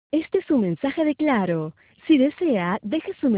Este es un mensaje de Claro. Si desea, deje su